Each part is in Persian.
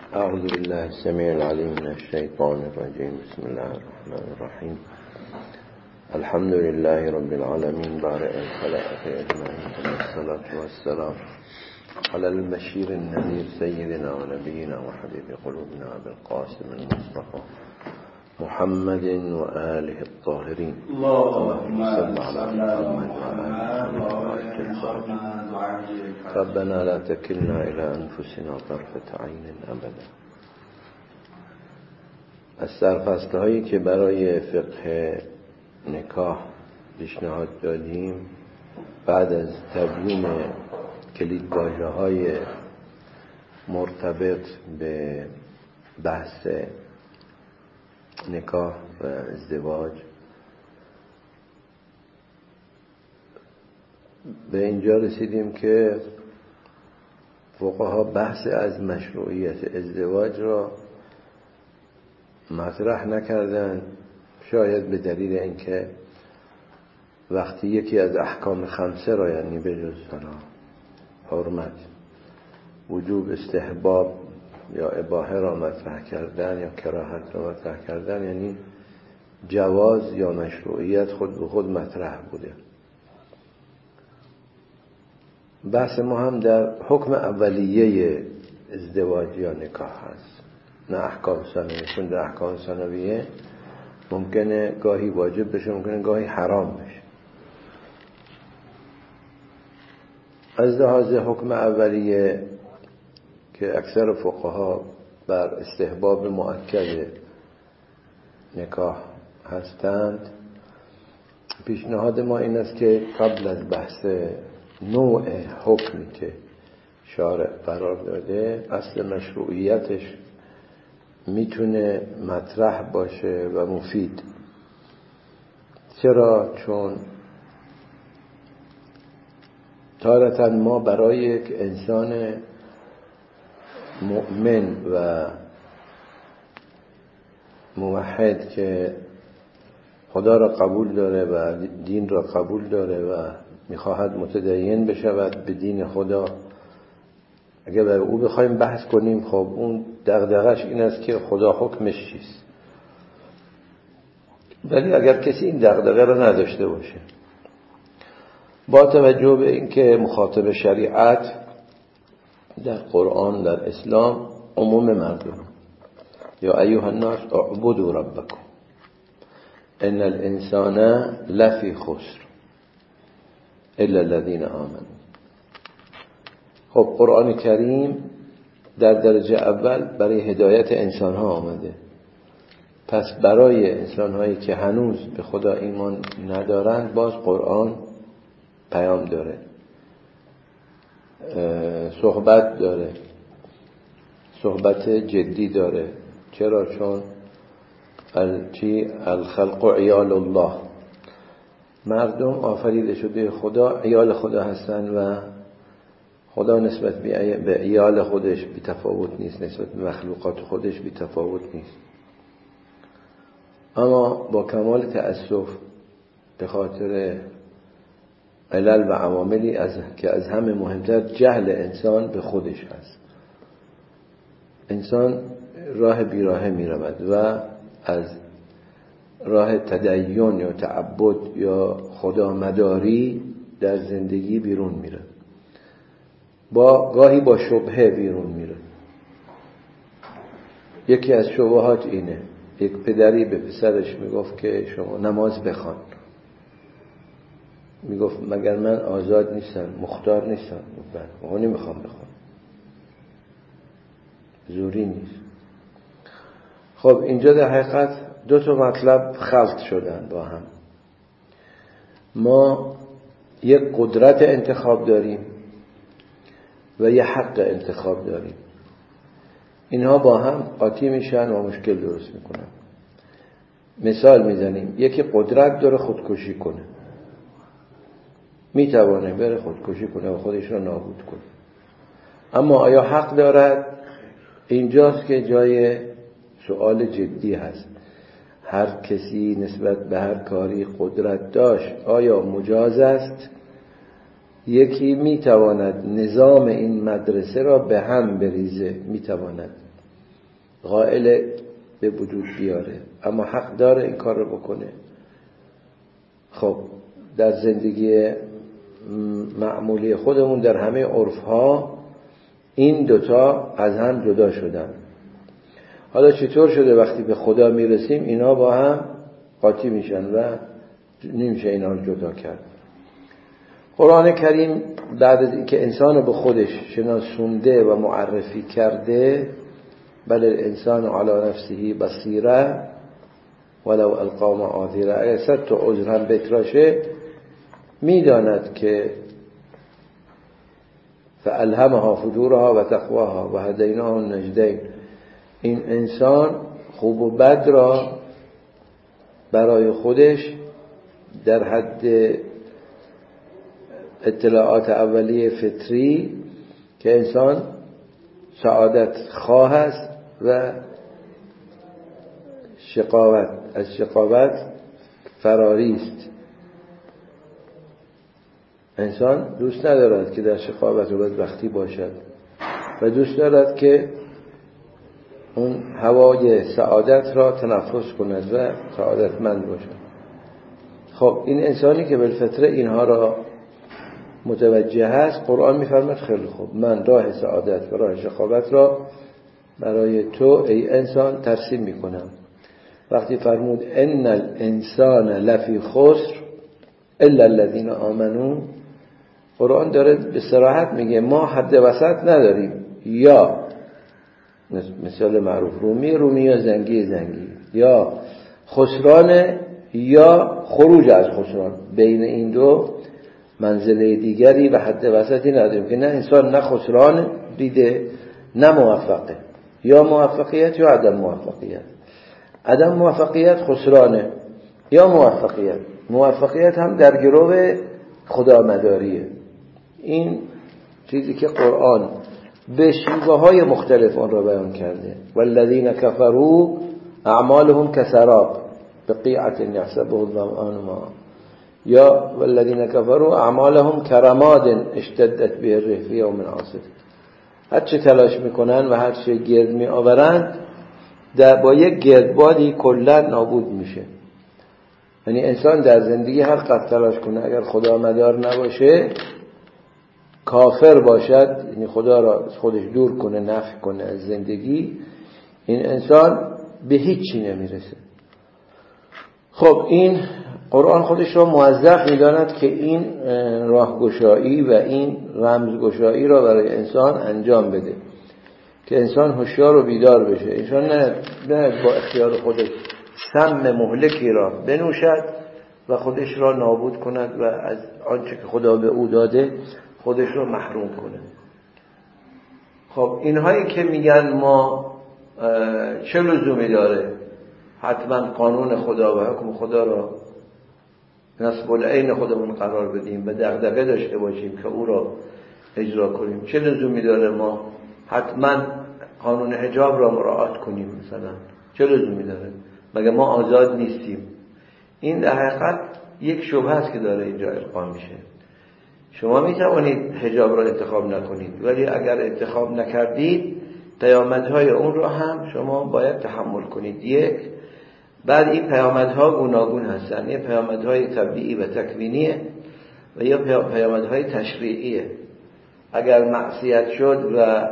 اعوذ بالله السمیع العلیم من الشیطان الرجیم. بسم الله الرحمن الرحیم. الحمد لله رب العالمین بارئ الخلائق اجمعین، والصلاة والسلام علی البشیر النذیر سیدنا و نبینا و حبیب قلوبنا بالقاسم المصطفى محمد و آله الطاهرین. اللهم صل علی محمد و آله. ربنا لا تكلنا الى انفسنا طرفة عین ابدا. از سرفصل هایی که برای فقه نکاح پیشنهاد دادیم بعد از تبیین کلیدواژه های مرتبط به بحث نکاح و ازدواج به اینجا رسیدیم که فقها بحث از مشروعیت ازدواج را مطرح نکردن، شاید به دلیل اینکه وقتی یکی از احکام خمسه را، یعنی به جز حرمت، وجوب، استحباب یا اباحه را مطرح کردن یا کراهت را مطرح کردن، یعنی جواز یا مشروعیت خود به خود مطرح بوده. بحث ما هم در حکم اولیه ازدواج یا نکاح هست، نه احکام ثانویه، چون در احکام ثانویه ممکنه گاهی واجب بشه، ممکنه گاهی حرام بشه. از لحاظ حکم اولیه که اکثر فقها بر استحباب مؤکد نکاح هستند، پیشنهاد ما این است که قبل از بحث نوع حکمی که شارع قرار داده، اصل مشروعیتش میتونه مطرح باشه و مفید. چرا؟ چون تارة ما برای یک انسان مؤمن و موحد که خدا را قبول داره و دین را قبول داره و میخواهد متدین بشود به دین خدا، اگر برای او بخوایم بحث کنیم، خب اون دغدغش این است که خدا حکمش چیست. ولی اگر کسی این دغدغه را نداشته باشه، با توجه به اینکه مخاطب شریعت در قرآن، در اسلام، عموم مردم، یا ایها الناس اعبدوا ربکم ان الانسان لفی خسر الا الذین آمنوا. خب قرآن کریم در درجه اول برای هدایت انسان ها آمده، پس برای انسان هایی که هنوز به خدا ایمان ندارند باز قرآن پیام داره، صحبت داره، صحبت جدی داره. چرا؟ چون الخلق عیال الله، مردم آفریده شده خدا، عیال خدا هستن و خدا نسبت به عیال خودش بی تفاوت نیست، نسبت به مخلوقات خودش بی تفاوت نیست. اما با کمال تأسف به خاطر علل و عواملی که از همه مهمتر جهل انسان به خودش هست، انسان راه بیراهه می رود و از راه تدین یا تعبد یا خدا مداری در زندگی بیرون میره، گاهی با شبهه بیرون میره. یکی از شبهات اینه، یک پدری به پسرش میگفت که شما نماز بخوان، میگفت مگر من آزاد نیستم، مختار نیستم؟ من نمیخوام بخوام، زوری نیست. خب اینجا در حقیقت دو تا مطلب خلط شدن با هم. ما یک قدرت انتخاب داریم و یک حق انتخاب داریم، اینها با هم قاطی میشن و مشکل درست میکنن. مثال میزنیم، یکی قدرت داره خودکشی کنه، میتوانه بره خودکشی کنه و خودش را نابود کنه، اما آیا حق دارد؟ اینجاست که جای سوال جدی هست. هر کسی نسبت به هر کاری قدرت داشت، آیا مجاز است؟ یکی میتواند نظام این مدرسه را به هم بریزه، میتواند، قائل به وجود بیاره، اما حق داره این کار رو بکنه. خب در زندگی معمولی خودمون در همه عرف‌ها این دوتا از هم جدا شدن. حالا چطور شده وقتی به خدا میرسیم اینا با هم قاطی میشن و نمیشه اینا رو جدا کرد؟ قرآن کریم بعد از اینکه انسان رو به خودش شناسونده و معرفی کرده، بل الانسان علی نفسه بصیره ولو القا معاذیره، اگر 100 تا عذر هم بتراشه میداند که فالهمها فجورها و تقواها و هدیناها النجدین، این انسان خوب و بد را برای خودش در حد اطلاعات اولیه فطری که انسان سعادت خواه است و از شقاوت فراری است. انسان دوست ندارد که در شقاوت و بدبختی باشد و دوست دارد که اون هوای سعادت را تنفس کند و سعادتمند باشد. خب این انسانی که بالفطره اینها را متوجه است، قرآن می‌فرماید خیلی خوب، من راه سعادت و راه شقاوت را برای تو ای انسان ترسیم میکنم. وقتی فرمود ان الانسان لفی خسر الا الذین آمنوا، قرآن داره به صراحت میگه ما حد وسط نداریم، یا مثال معروف رومی یا زنگی، یا خسران یا خروج از خسران، بین این دو منزله دیگری و حد وسطی نداریم که نه انسان نه خسران دیده نه موفقه، یا موفقیت یا عدم موفقیت. عدم موفقیت خسرانه یا موفقیت هم در گروه خدامداریه. این چیزی که قرآن به شیوه‌های مختلف آن را بیان کرده. والذین کفروا اعمالهم کسراب بقیعة یحسبه الظمآن ماء، یا والذین کفروا اعمالهم کرماد اشتدت به الريح فی یوم عاصف. هر چه تلاش میکنن و هر چه گرد می آورند با یک گردبادی کلا نابود میشه. یعنی انسان در زندگی هر قدر تلاش کنه، اگر خدا مدار نباشه، کافر باشد، یعنی خدا را خودش دور کنه، نفی کنه از زندگی، این انسان به هیچی نمیرسه. خب این قرآن خودش را موظف می‌داند که این راهگشایی و این رمزگشایی را برای انسان انجام بده که انسان هوشیار و بیدار بشه. انسان نه با اختیار خودش سم مهلکی را بنوشد و خودش را نابود کند و از آنچه که خدا به او داده خودش را محروم کنه. خب اینهایی که میگن ما چه لزومی داره حتما قانون خدا و حکم خدا را نصب العین خودمون قرار بدیم و دغدغه داشته باشیم که او را اجرا کنیم، چه لزومی داره ما حتما قانون حجاب را مراعات کنیم؟ مثلا چه لزومی داره؟ مگه ما آزاد نیستیم؟ این در حقیقت یک شبهه است که داره اینجا القا میشه. شما میتوانید حجاب را انتخاب نکنید، ولی اگر انتخاب نکردید پیامدهای اون را هم شما باید تحمل کنید. یک، بعد این پیامدها گوناگون هستن، یه پیامدهای طبیعی و تکوینیه و یا پیامدهای تشریعیه. اگر معصیت شد و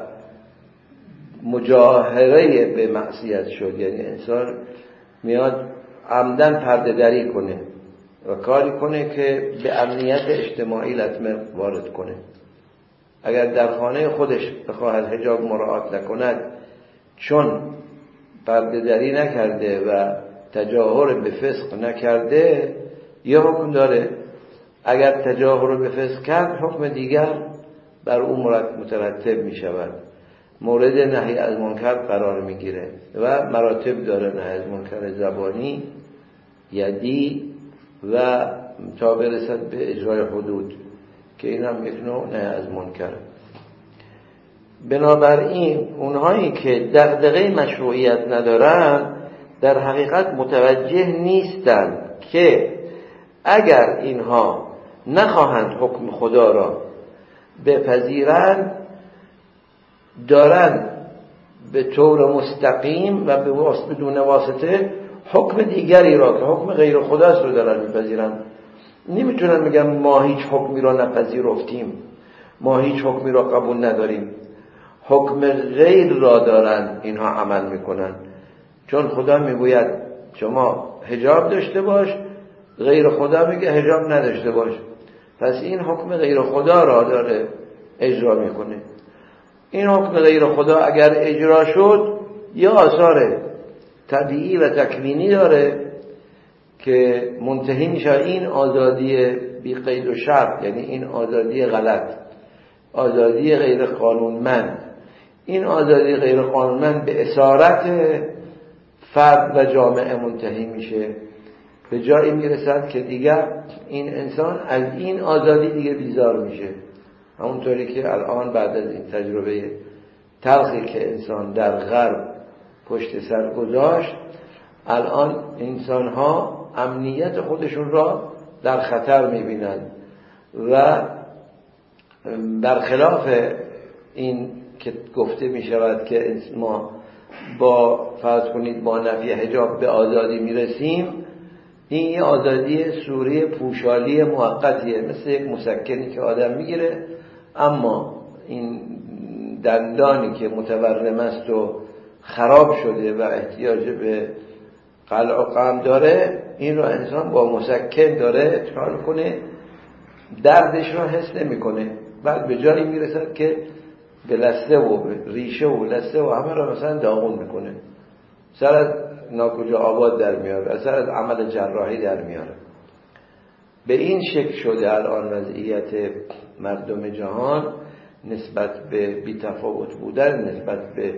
مجاهره به معصیت شد، یعنی انسان میاد عمدن پرده دری کنه و کاری کنه که به امنیت اجتماعی لطمه وارد کنه، اگر در خانه خودش بخواهد حجاب مراعات نکند چون پرده دری نکرده و تجاهر به فسق نکرده، یا حکم داره اگر تجاهر به فسق کرد حکم دیگر بر اون مترتب می شود، مورد نهی از منکر قرار می گیره و مراتب داره نهی از منکر زبانی، یدی و تا برسد به اجرای حدود که این هم یک نوع نهی از منکر. بنابراین اونهایی که دغدغه مشروعیت ندارن در حقیقت متوجه نیستند که اگر اینها نخواهند حکم خدا را بپذیرند دارند به طور مستقیم و بدون واسطه حکم دیگری را که حکم غیر خداست رو دارن میپذیرن. نمیتونن میگن ما هیچ حکمی را نپذیرفتیم، ما هیچ حکمی را قبول نداریم. حکم غیر را دارن اینها عمل میکنن، چون خدا میگوید شما حجاب داشته باش، غیر خدا میگه حجاب نداشته باش. پس این حکم غیر خدا را داره اجرا میکنه. این حکم غیر خدا اگر اجرا شد یا آثار طبیعی و تکوینی داره که منتهی میشه این آزادی بی قید و شرط، یعنی این آزادی غلط، آزادی غیر قانونمند. این آزادی غیر قانونمند به اسارت فرد و جامعه منتهی میشه، به جایی میرسد که دیگر این انسان از این آزادی دیگه بیزار میشه. همونطوری که الان بعد از این تجربه تلخی که انسان در غرب پشت سر گذاشت، الان انسان ها امنیت خودشون را در خطر میبینند و برخلاف این که گفته میشود که ما با فرض کنید با نفی حجاب به آزادی میرسیم، این یه آزادی صوره پوشالی موقتیه، مثل یک مسکنی که آدم میگیره، اما این دندانی که متورم است و خراب شده و احتیاج به قلع و قم داره، این رو انسان با مسکن داره اتحال کنه، دردش رو حس نمی کنه. بعد به جایی میرسد که به لثه و ریشه و لثه و همه رو مثلا داغون میکنه، سر از ناکجا آباد در میاره، سر از عمل جراحی در میاره. به این شکل شده الان وضعیت مردم جهان نسبت به بی‌تفاوت بودن، نسبت به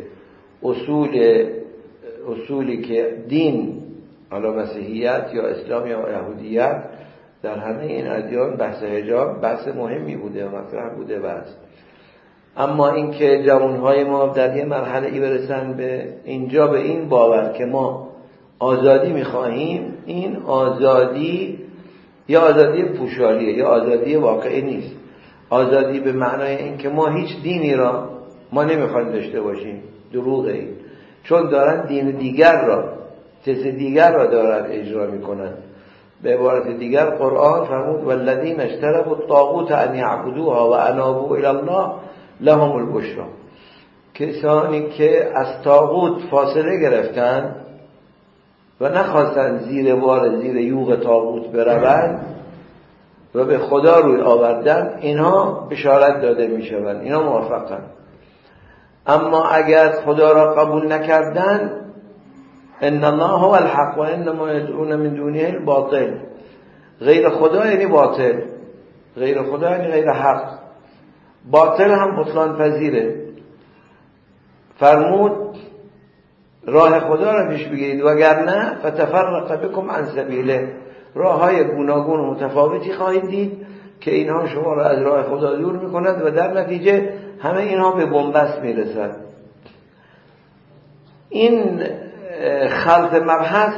اصولی که دین، حالا مسیحیت یا اسلام یا یهودیت، در همه این ادیان بحث حجاب بحث مهمی بوده و مطرح بوده بس. اما اینکه جوانهای ما در یه مرحله ای برسن به اینجا، به این باور که ما آزادی میخواهیم، این آزادی یا آزادی پوشالیه یا آزادی واقعی نیست. آزادی به معنای این که ما هیچ دینی را ما نمیخوایم داشته باشیم، دروغه این، چون دارن دین دیگر را، چیز دیگر را دارن اجرا میکنن. به عبارت دیگر قرآن فرمود والذین اشتروا الطاغوت ان یعبدوها و انابوا الی الله لهم البشری. کسانی که از طاغوت فاصله گرفتن و نخواستن زیر یوغ طاغوت بروند و به خدا روی آوردن، اینها بشارت داده میشوند، اینها موفقن. اما اگر خدا را قبول نکردن، ان الله هو الحق و انما يدعون من دونه الباطل. غیر خدا یعنی باطل، غیر خدا یعنی غیر حق. باطل هم بطلان پذیره. فرمود راه خدا را پیش بگیرید وگرنه فتفرق بكم عن سبیله، راههای گوناگون و متفاوتی خواهید دید که اینها شما را از راه خدا دور میکنند و در نتیجه همه اینها به بنبست میرسند. این خلط مبحث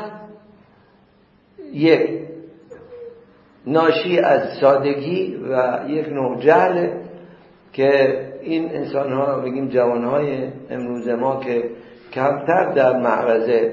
یک ناشی از سادگی و یک نوع جهل که این انسان ها، بگیم جوان های امروز ما که کمتر در معرض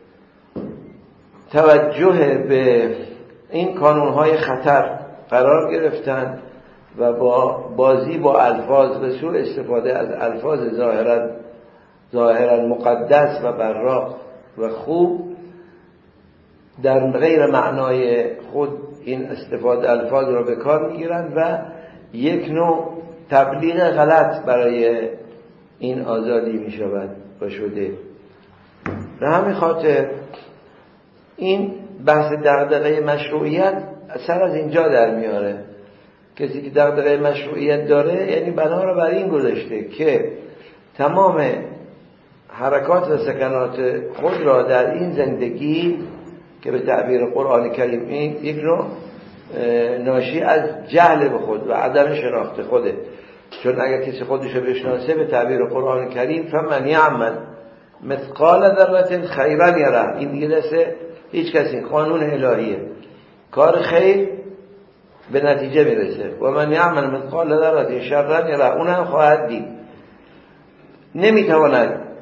توجه به این کانون های خطر قرار گرفتن و با بازی با الفاظ و سوء استفاده از الفاظ ظاهرا مقدس و براق و خوب در غیر معنای خود این استفاده الفاظ را به کار میگیرند و یک نوع تبلیغ غلط برای این آزادی می شود و شده. به همین خاطر این بحث دغدغه مشروعیت سر از اینجا در میاره. کسی که دغدغه مشروعیت داره یعنی بنا را بر این گذاشته که تمام حرکات و سکنات خود را در این زندگی که به تعبیر قرآن کریم این یک نوع ناشی از جهل به خود و عدم شناخت خوده. چون اگر کسی خودش رو بشناسه به تعبیر قرآن کریم فمن یعمل مثقال ذره خیرا یره، این دیگه دست هیچ کسی، قانون الهیه. کار خیر به نتیجه میرسه و من یعمل مثقال ذره شرا یره، اون هم خواهد دید. نمیتواند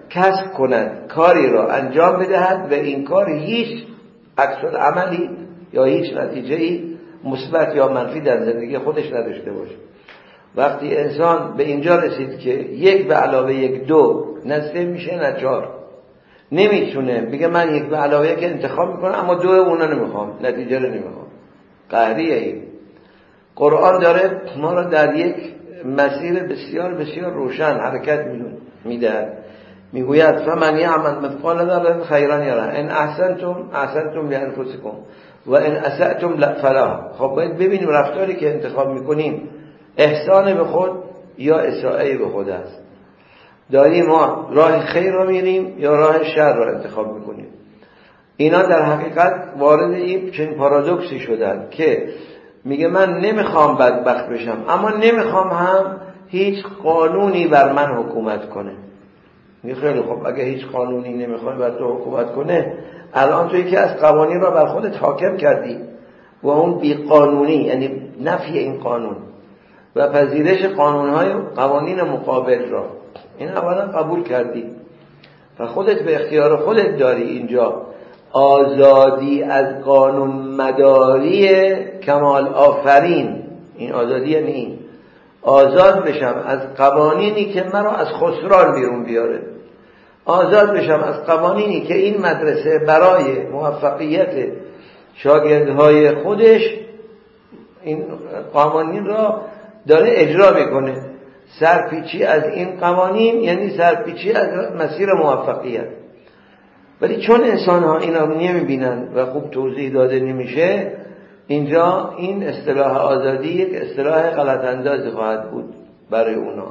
کسب کند، کاری را انجام بدهد و این کار هیچ عکس العملی یا هیچ نتیجه‌ای مثبت یا منفی در زندگی خودش نداشته باشه. وقتی انسان به اینجا رسید که 1 به علاوه 1 2 نه 3 میشه نه 4، نمیتونه بگه من 1 به علاوه 1 انتخاب میکنم اما 2 اونا نمیخوام، نتیجه رو نمیخوام. قهریه این. قرآن داره ما را در یک مسیر بسیار بسیار روشن حرکت میده. میگوید فمن یعمل مثقال ذره خیرا یره ان احسنتم لانفسکم و ان اسأتم فلها. خب باید ببینیم رفتاری که انتخاب میکنیم احسان به خود یا اساءه به خود است. داریم ما راه خیر را میریم یا راه شر را انتخاب میکنیم. اینا در حقیقت وارد این چنین پارادوکسی شدن که میگه من نمیخوام بدبخت بشم اما نمیخوام هم هیچ قانونی بر من حکومت کنه. میگه خیلی خب اگه هیچ قانونی نمیخوای بر تو حکومت کنه، الان توی که از قوانین را بر خودت حاکم کردی و اون بی قانونی یعنی نفی این قانون و پذیرش قانونهای قوانین مقابل را این اولا قبول کردی و خودت به اختیار خودت داری اینجا آزادی از قانون مداری کمال آفرین. این آزادی یعنی این آزاد بشم از قوانینی که مرا از خسران بیرون بیاره، آزاد بشم از قوانینی که این مدرسه برای موفقیت شاگردهای خودش این قوانین را داره اجرا میکنه. سرپیچی از این قوانین یعنی سرپیچی از مسیر موفقیت. ولی چون انسان ها اینا نمیبینن و خوب توضیح داده نمیشه، اینجا این اصطلاح آزادی یک اصطلاح غلط اندازی خواهد بود برای اونا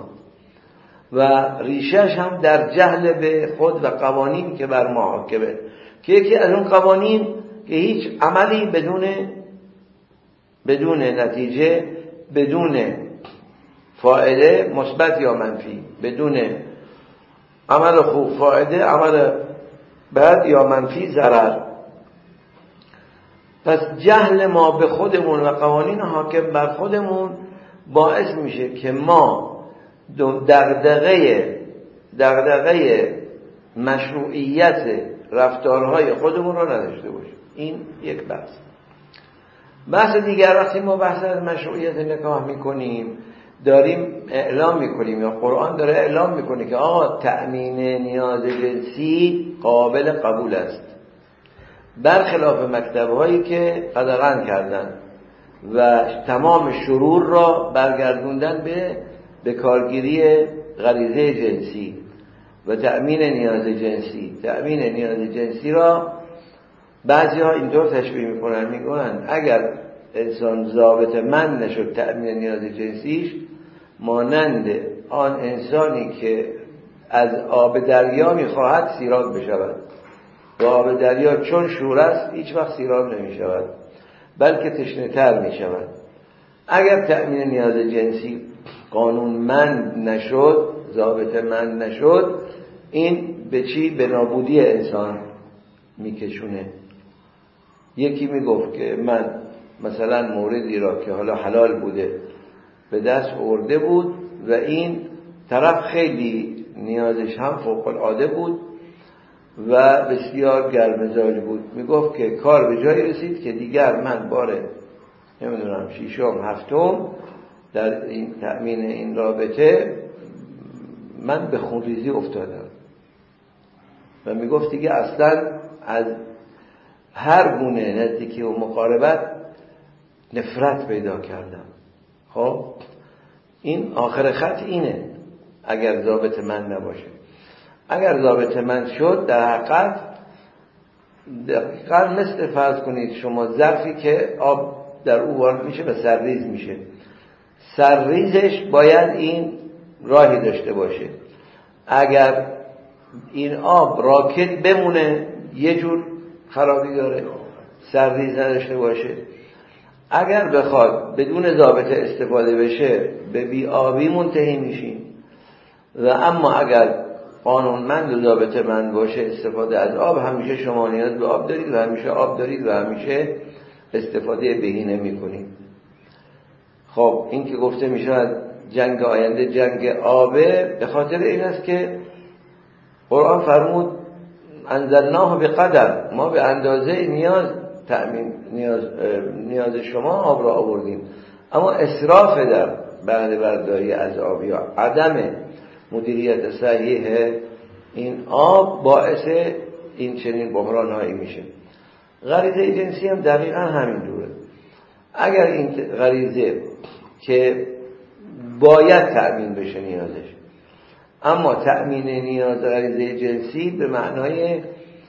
و ریشش هم در جهل به خود و قوانین که بر ما حاکمه، که یکی از اون قوانین که هیچ عملی بدون نتیجه، بدون فائده مثبت یا منفی، بدون عمل خوب فائده، عمل بد یا منفی ضرر. پس جهل ما به خودمون و قوانین حاکم بر خودمون باعث میشه که ما دغدغه مشروعیت رفتارهای خودمون رو نداشته باشیم. این یک بحث دیگر. وقتی ما بحث از مشروعیت نکاح میکنیم داریم اعلام میکنیم یا قرآن داره اعلام میکنه که آقا تأمین نیاز جنسی قابل قبول است، برخلاف مکتب‌هایی که قدغن کردن و تمام شرور را برگردوندن به کارگیری غریزه جنسی و تأمین نیاز جنسی. تأمین نیاز جنسی را بعضی ها اینطور تشبیه میکنن، میگن اگر انسان ضابط من نشد تأمین نیاز جنسیش، مانند آن انسانی که از آب دریا میخواهد سیراب بشود و آب دریا چون شور است هیچ وقت سیراب نمیشود بلکه تشنه‌تر میشود. اگر تأمین نیاز جنسی قانونمند نشد، ضابط من نشد، این به چی؟ به نابودی انسان میکشونه. یکی میگفت که من مثلا موردی را که حالا حلال بوده به دست آورده بود و این طرف خیلی نیازش هم فوق العاده بود و بسیار گرمزاج بود، میگفت که کار به جایی رسید که دیگر من باره نمیدونم 6م 7م در این تأمین این رابطه من به خونریزی افتادم و میگفت دیگه اصلا از هر گونه نزدیکی و مقاربت نفرت پیدا کردم. خب این آخر خط اینه اگر ضابط من نباشه. اگر ضابط من شد در حقیقت مثل فرض کنید شما ظرفی که آب در او وارد میشه و سرریز میشه، سرریزش باید این راهی داشته باشه. اگر این آب راکد بمونه یه جور خرابی داره، سرریز نداشته باشه. اگر بخواد بدون ضابطه استفاده بشه به بی آبی منتهی میشیم و اما اگر قانونمند و ضابطه مند باشه استفاده از آب، همیشه شما نیاز به آب دارید و همیشه آب دارید و همیشه استفاده بهینه میکنید. خب این که گفته میشه جنگ آینده جنگ آبه، به خاطر این است که قرآن فرمود انزلناه به قدر، ما به اندازه نیاز شما آب را آوردیم. اما اسراف در بهره برداری از آب یا عدم مدیریت صحیح این آب باعث این چنین بحران هایی میشه. غریزه جنسی هم دقیقا همین جوره. اگر این غریزه که باید تأمین بشه نیازش، اما تأمین نیاز غریزه جنسی به معنای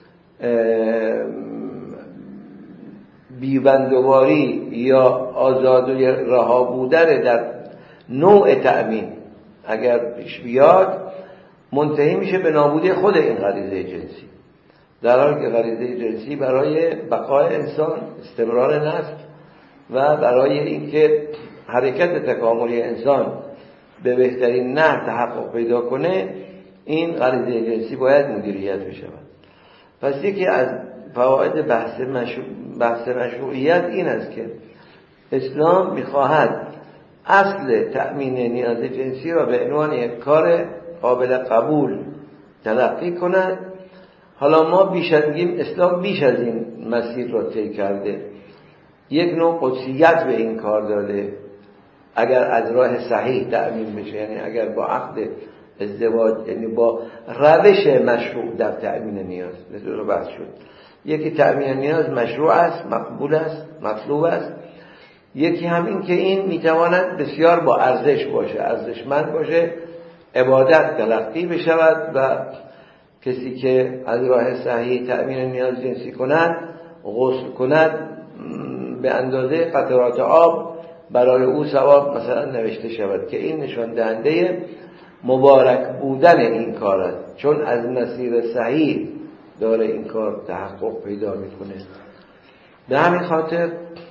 بیبندواری یا آزاد و رها بودن در نوع تأمین اگر پیش بیاد، منتهی میشه به نابودی خود این غریزه جنسی، در حالی که غریزه جنسی برای بقای انسان، استمرار نسل و برای اینکه حرکت تکاملی انسان به بهترین نحو تحقق پیدا کنه، این غریزه جنسی باید مدیریت بشه. پس یکی از فواید بحث مشروعیت این است که اسلام میخواهد اصل تأمین نیاز جنسی را به عنوان یک کار قابل قبول تلقی کند. حالا ما اسلام بیش از این مسیر را طی کرده، یک نوع قدسیت به این کار داده. اگر از راه صحیح تأمین بشه، یعنی اگر با عقد ازدواج، یعنی با روش مشروع در تأمین نیاز، مثل بحث شد، یکی تأمین نیاز مشروع است، مقبول است، مطلوب است. یکی همین که این میتواند بسیار با ارزش باشه، ارزشمند باشه، عبادت تلقی بشود و کسی که از راه صحیح تأمین نیاز جنسی کند، غسل کند، به اندازه قطرات آب برای او ثواب مثلا نوشته شود، که این نشان دهنده مبارک بودن این کار است، چون از مسیر صحیح داره این کار تحقق پیدا میکنه. به همین خاطر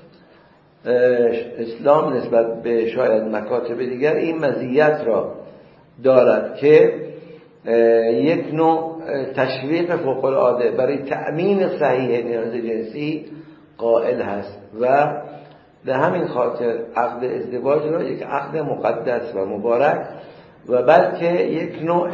اسلام نسبت به شاید مکاتب دیگر این مزیت را دارد که یک نوع تشویق فوق العاده برای تأمین صحیح نیاز جنسی قائل هست و به همین خاطر عقد ازدواج را یک عقد مقدس و مبارک و بلکه یک نوع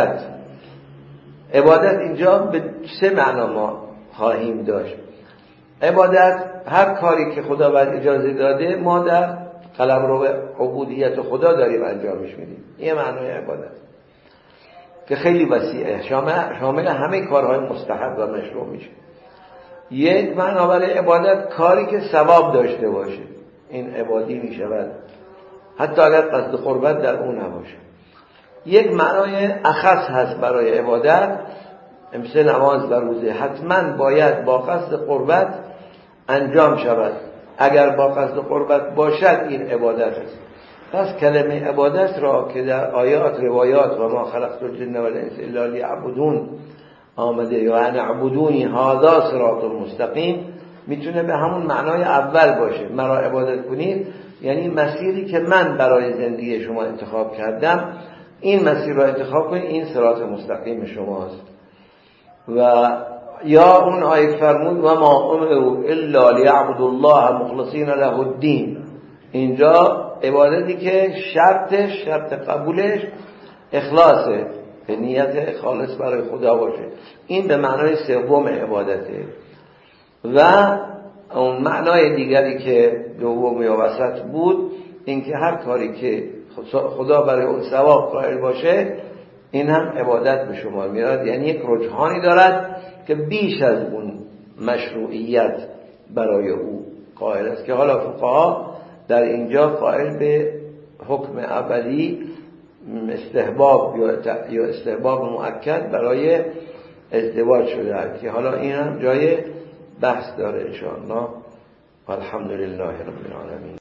عبادت اینجا به سه معنا ما خواهیم داشت. عبادت هر کاری که خداوند اجازه داده ما در قلمرو عبودیت خدا داریم انجامش میدیم، این معنای عبادت که خیلی وسیعه، شامل همه کارهای مستحب و مشروع میشه. یک معنا برای عبادت کاری که ثواب داشته باشه، این عبادی میشود حتی اگر قصد قربت در اون نباشه. یک معنای اخص هست برای عبادت، مثل نماز و روزه حتما باید با قصد قربت انجام شود. اگر با قصد قربت باشد این عبادت است. پس کلمه عبادت را که در آیات روایات و ما خلقت الجن والانس الا لیعبدون آمده یا ان اعبدونی هذا صراط مستقیم، میتونه به همون معنای اول باشه، مرا عبادت کنید، یعنی مسیری که من برای زندگی شما انتخاب کردم، این مسیر را انتخاب کنید، این صراط مستقیم شماست. و یا اون آیه فرمود و ما امروا الا لیعبدوا الله مخلصین له الدین، اینجا عبادتی که شرط قبولش اخلاصه، نیت خالص برای خدا باشه، این به معنای سوم عبادته. و اون معنای دیگری که دوم یا وسط بود، این که هر کاری که خدا برای اون ثواب قائل باشه این هم عبادت به شما میاد، یعنی یک رجحانی دارد که بیش از اون مشروعیت برای او قائل است، که حالا فقها در اینجا قائل به حکم اولی استحباب یا استحباب مؤکد برای ازدواج شده، که حالا این هم جای بحث داره ان شاء الله. الحمدلله رب العالمین.